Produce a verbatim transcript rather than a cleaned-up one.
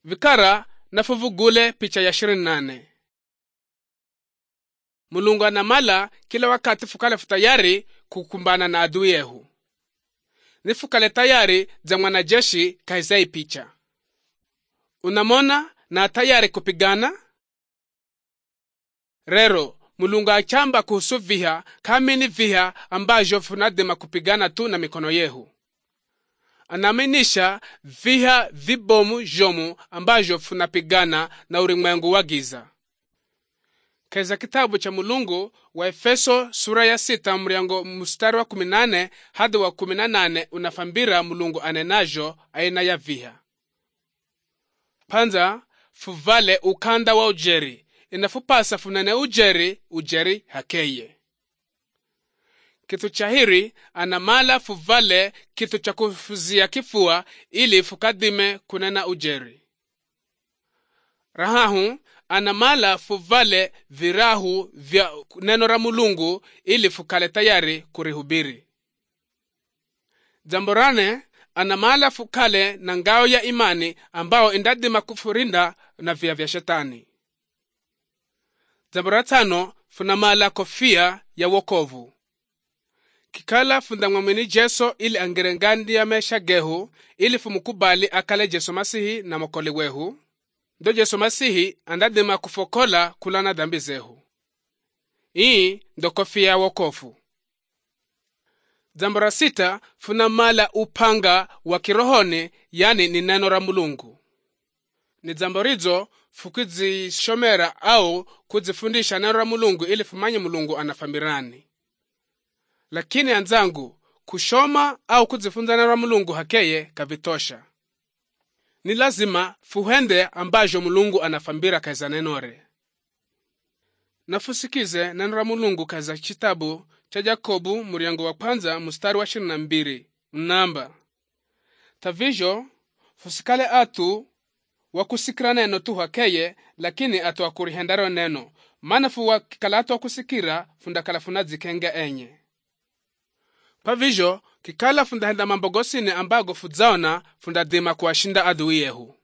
Vikara na fuvugule picha ya ishirini na nane. Mulungu anamala kila wakati fukale futayari kukumbana na adui yehu. Ni fukale tayari za mwanajeshi kaizai picha. Unamona na tayari kupigana? Rero, Mulungu achamba kuhusu viha kami ni viha ambajo funadema kupigana tu na mikono yehu. Anaminisha viha vibomu jomu ambajo funapigana na ulimwengu wa giza. Keza kitabu cha Mulungu wa Efeso sura ya sita mriango mstari wa kumi na nane hadi wa kumi na nane unafambira Mulungu anenajo aina ya viha. Panza, fuvale ukanda wa ujeri. Inafupasa funene ujeri, ujeri hakeye. Kitu chahiri anamala fuvale kitu cha kufuzia kifua ili fukadime kunena ujeri. Rahahu anamala fuvale virahu vya neno la Mulungu ili fukale tayari kurihubiri. Jamborane anamala fukale na ngao ya imani ambao indadima kufurinda na vya vya shetani. Jamboratano funamala kofia ya wokovu. Kikala funda mwamini Jesu ili angirengandi ya mesha gehu ili fumukubali akale Jesu Masihi na mokoli wehu. Ndo Jesu Masihi andadima kufokola kulana dhambi zehu. Hii ndo kofia ya wokovu. Jambora sita funamala upanga wa kirohoni yani ni neno la Mulungu. Ni jamborizo fukizishomera au kuzifundisha neno la Mulungu ili fumanye Mulungu anafamirani. Lakini anzangu, kushoma au kuzifunza neno la Mulungu hakeye kavitosha. Ni lazima fuhende ambajo Mulungu anafambira kaza nenore. Nafusikize neno la Mulungu kaza kitabu cha Yakobo muriango wa kwanza mstari wa ishirini na mbili. Mnamba. Tavijo fusikale atu wakusikira neno tu hakeye lakini atu wakurihendaro neno. Mana fuwa kikalatu wakusikira fundakala funadzikenge enye. Pavijo kikala fundahenda mambo gosini ambago fudzaona fundadima kuwashinda adui yehu.